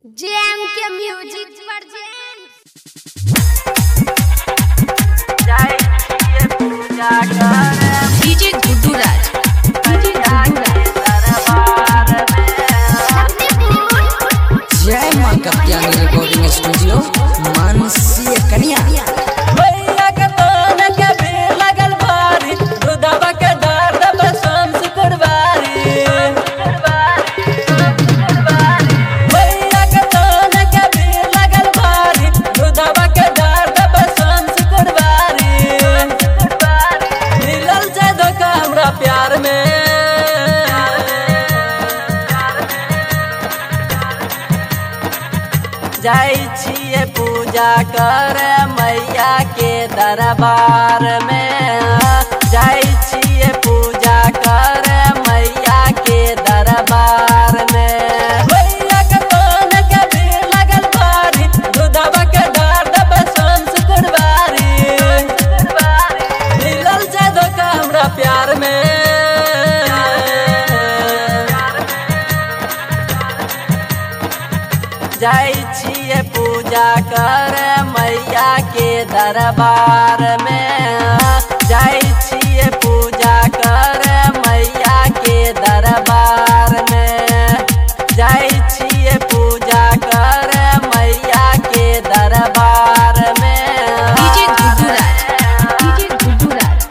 GeM के music present जय ये पूजा कर डीजे गुड्डू राज दरबार में जय मां कत्यानी रिकॉर्डिंग स्टूडियो मानसी कन्या भैया के तन के भी लगल भारी दुधवा के दर्द बसम शुक्रवारी भैया के तन के भी लगल भारी दुधवा के दर्द बसम शुक्रवारी मिलल छै धोखा हमरा प्यार में जाई छिए पूजा कर मैया के दरबार में जाई छिए पूजा कर मैया के दरबार में भैया के तन के भी लगल भारी दुधवा के दर्द बसम शुक्रवारी मिलल छै धोखा हमरा प्यार में जाई छिए पूजा कर मैया के दरबार में जाई छिए पूजा कर मैया के दरबार में जाई छिए पूजा कर मैया के दरबार में डीजे गुड्डू राज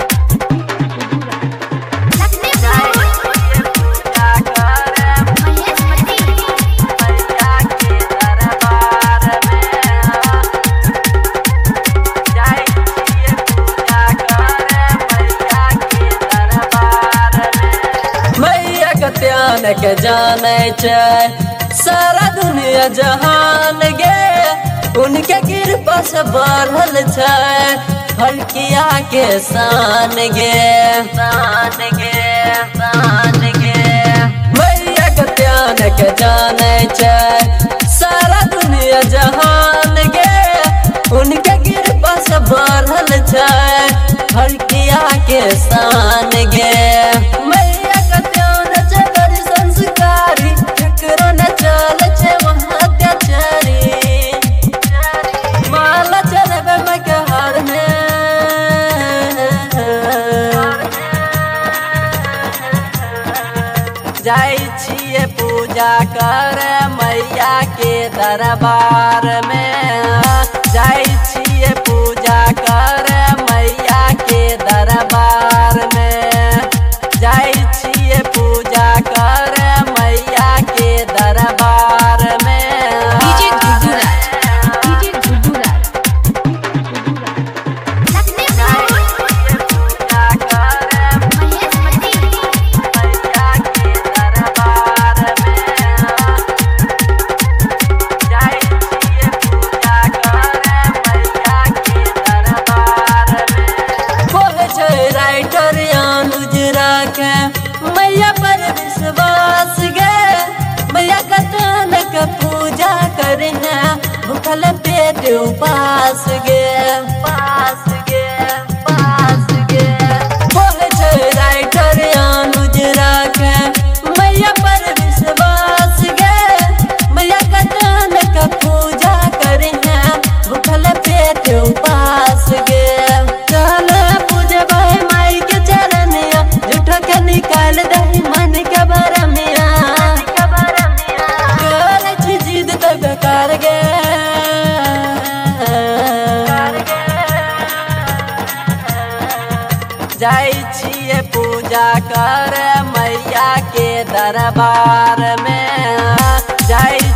पूजा कर मैया के दरबार में जाई छिए पूजा कर मैया के दरबार में मैया के ध्यान के जाने छै सारा दुनिया जहान गे उनके कृपा से बढ़ल छै फलकिया के शान गे मैया के ध्यान के जाने छै सारा दुनिया जहान गे उनके कृपा से बढ़ल छै फलकिया के शान गे मैया के ध्यान छै बड़ी संस्कारी केकरो न चल छै वहाँ के चरी माला चढ़बे मैं के हार में जाई छिए पूजा कर मैया के दरबार में जाई छिए पूजा कर मैया के दरबार में जाई छिए पूजा कर मैया के दरबार में डीजे गुड्डू राज पूजा कर मैया के दरबार में जाई छिए पूजा कर मैया के दरबार में बोले छै राइटर अनुज राखे मैया पर विश्वास गे मैया के तन के पूजा करना भूखल पेट उपास गे बोले छै राइटर अनुज राखे मैया पर विश्वास गे मैया के तन के पूजा करना भूखल पेट उपास गे चल पूजबै माई के चरनिया झूठो के निकाल दही मन के बरमिया करे छी जिद तो बेकार गे जाई छिए पूजा कर मैया के दरबार में जाई